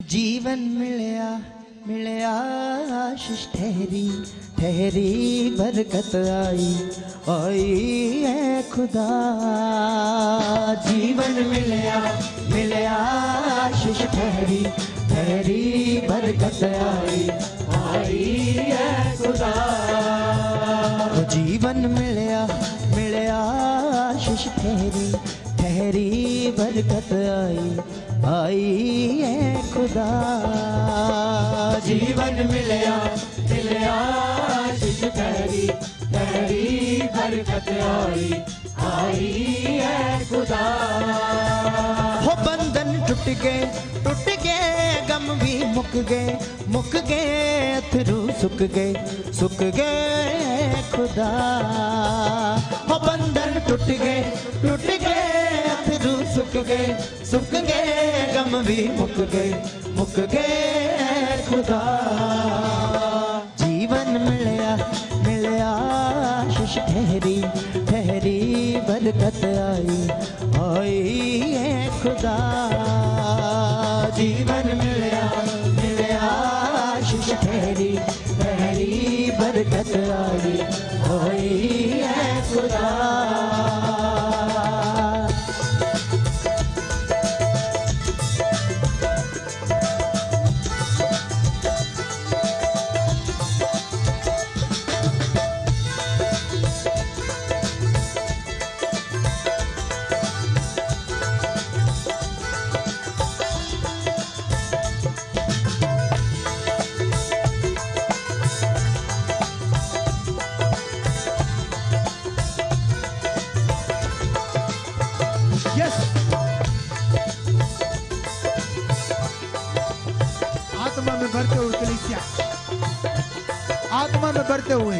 जीवन मिलया मिलया आशीष ठहरी ठहरी बरकत आई आई है खुदा। जीवन मिलया मिलया आशीष ठहरी ठहरी बरकत आई आई है खुदा। जीवन मिलया मिलया आशीष ठहरी ठहरी बरकत आई है खुदा। जीवन मिलया मिलया आशीष ठहरी ठहरी बरकत आई है खुदा। हो बंधन टूट गए गम भी मुक गए अथरू सुख गए खुदा। हो बंधन टूट गए अथरू सुख गए गम भी मुक गए खुदा। जीवन मिलया मिलया आशीष ठहरी ठहरी बरकत आई है खुदा। जीवन मिलया मिलया आशीष ठहरी ठहरी बरकत आई है खुदा। आत्मा में भरते हुए कलीसिया, आत्मा में भरते हुए।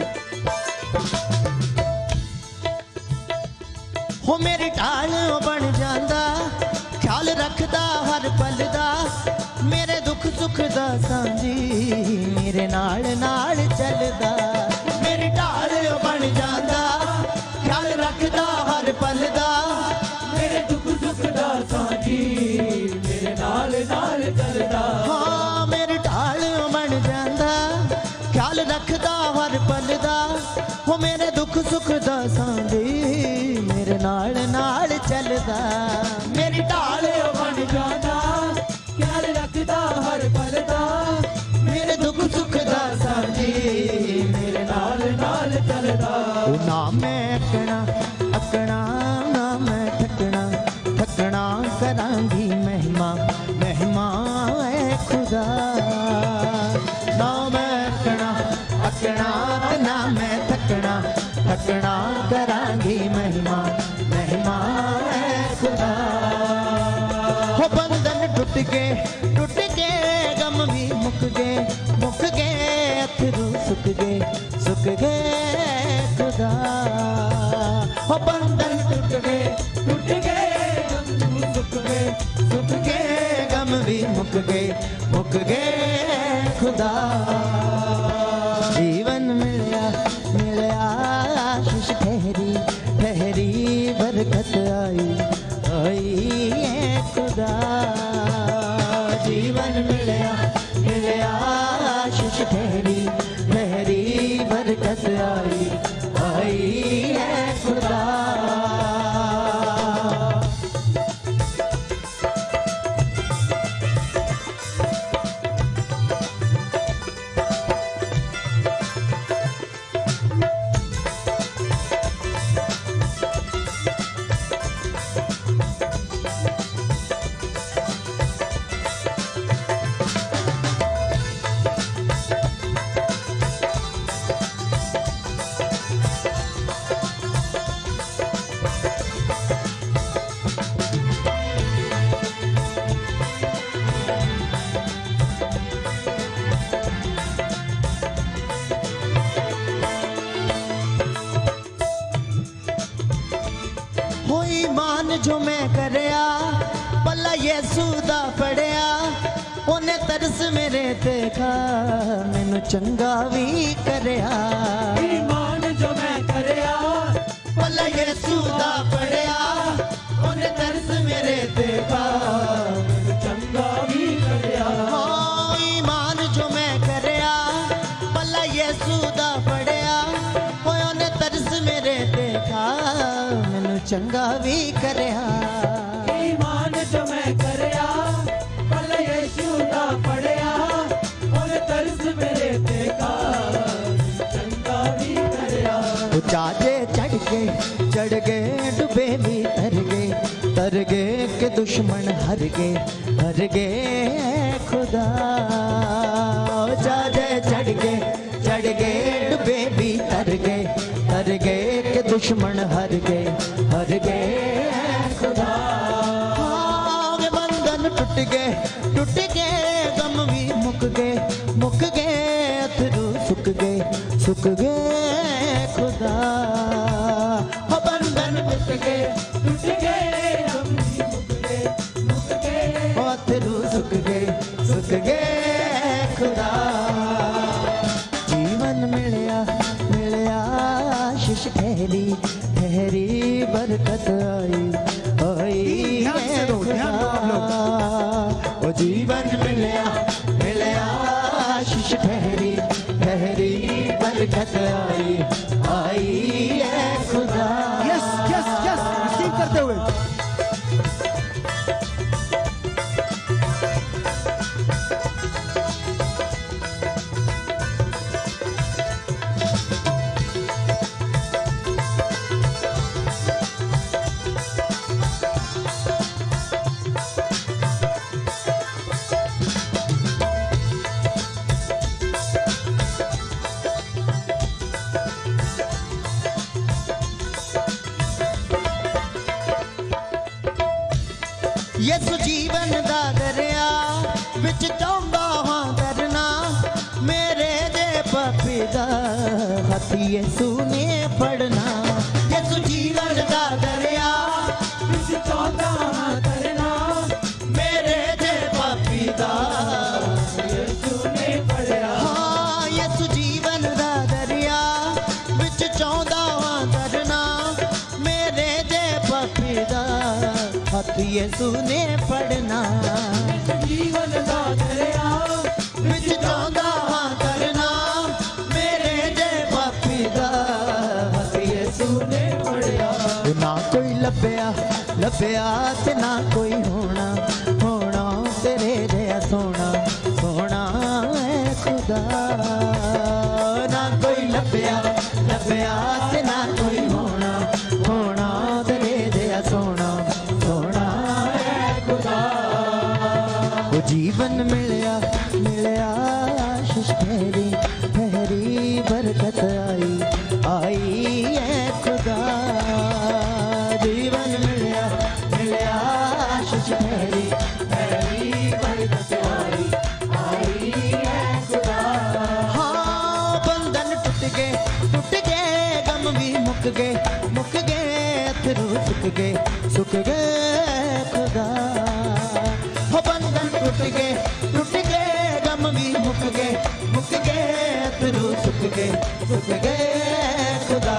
हो मेरी ढाल बन जांदा ख्याल रखदा हर पल दा। मेरे दुख सुख दा सांझी मेरे नाल नाल चलदा। मेरी ढाल बन जांदा ख्याल रखदा हर पल दा। मेरे दुख सुख दा सांझी मेरे नाल नाल चलदा। हाँ मेरी ढाल बन जांदा ख्याल रखदा हर पल दा। हो मेरे दुख सुख दा सांझी मेरे नाल नाल चलदा। मेरी ढाल बन जांदा ख्याल रखदा हर पल दा। मेरे दुख सुख दा सांझी मेरे नाल नाल चलदा। ना मैं अकना ना मैं थकना करांगी महिमा है खुदा। ना मैं अकना ना मैं थकना करांगी महिमा है खुदा। हो बंधन टूट गए गम भी मुक गए अथरू सुख गए खुदा। हो बंधन टूट गए सुख गए गम भी मुक गए खुदा। जीवन मिलया आशीष ठहरी ठहरी बरकत आई है खुदा। जीवन मिलया आशीष ठहरी ठहरी बरकत आई है खुदा। ईमान जो मैं करया पला यीशु दा फड़िया। ओने तरस मेरे ते खा मैनू चंगा भी करया। ईमान जो मैं करया पला यीशु दा फड़िया। ओने तरस मेरे ते खा मैनू चंगा भी करया। चंगा भी करया। ईमान जो मैं करया पल यीशु दा पढ़िया ओने तरस मेरे ते चंगा भी करया। चाजे चढ़ गए डूबे भी तर गए के दुश्मन हर गए खुदा। चाजे चढ़ गए डूबे भी तर गए के दुश्मन हर गए खुदा। हाँ बंधन टूट गए गम भी मुक गए अथरू सुख गए खुदा। हो बंधन टूट गए गम भी मुक गए अथरू सुख गए खुदा। जीवन मिलया आशीष ठहरी बरकत आई ओ जीवन मिलया आशीष ठहरी बरकत आई है खुदा। यस रिसीव करते हुए यसु जीवन दा दरिया विच चाहुंदा हां तरना मेरे जे पापी दा हथ यसु ने फड़ना। यसु जीवन दा दरिया विच चाहुंदा हां तरना मेरे जे पापी दा यसु ने फड़या। हाँ यसु जीवन दा दरिया विच चाहुंदा हां तरना मेरे जे पापी दा हथ यसु ने पढ़ना। जीवन दा दरिया विच चाहुंदा हां करना मेरे जे पापी दा हथ यसु ने पढ़या। ना कोई लभया ते ना कोई होना तेरे जया सोना है खुदा। ना कोई लभया ते ना कोई होना तेरे जया सोना जीवन मिलया आशीष ठहरी बरकत आई है खुदा। जीवन मिलया आशीष ठहरी बरकत आई है खुदा। हाँ बंधन टूट गए गम भी मुक गए अथरू सुख गए खुदा। हो बंधन टूट गए गम भी मुक गए अथरू सुख गए खुदा।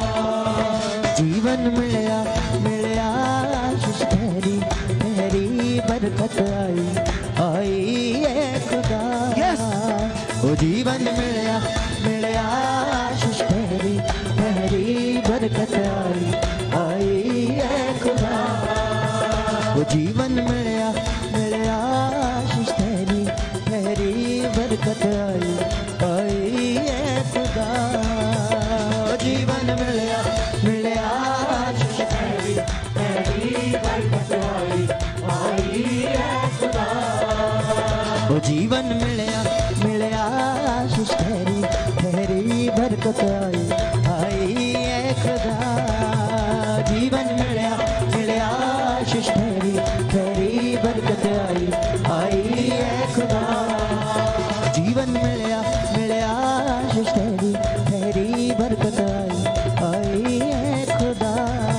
जीवन मिलया आशीष ठहरी बरकत आई है खुदा। ओ जीवन मिलया आशीष ठहरी बरकत आई है खुदा। ओ जीवन मिलया आशीष ठहरी बरकत आई है खुदा। जीवन मिलया आशीष ठहरी बरकत आई है खुदा। ओ जीवन मिलया आशीष ठहरी बरकत आई है खुदा। जीवन मिलया आशीष ठहरी बरकत आई है खुदा। जीवन मिलया आशीष ठहरी बरकत आई है खुदा।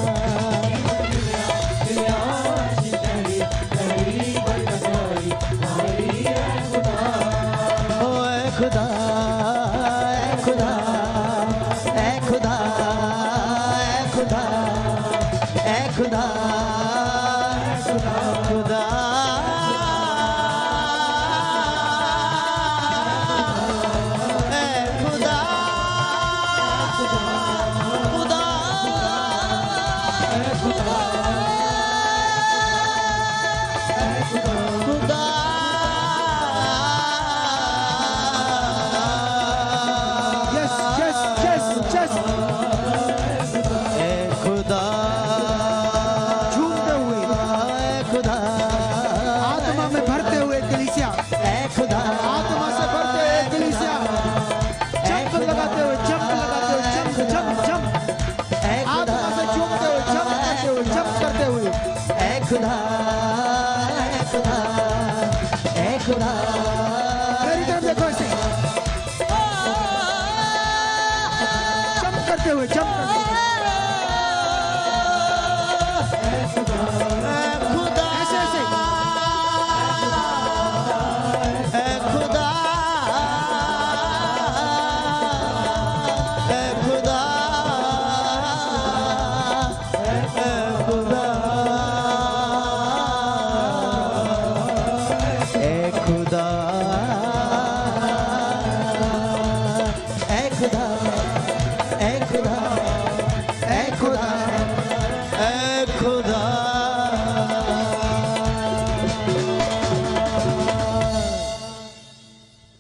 खुदा खुदा खुदा खुदा खुदा खुदा खुदा मेरी तरफ देखो ऐसे जंप करते हुए जंप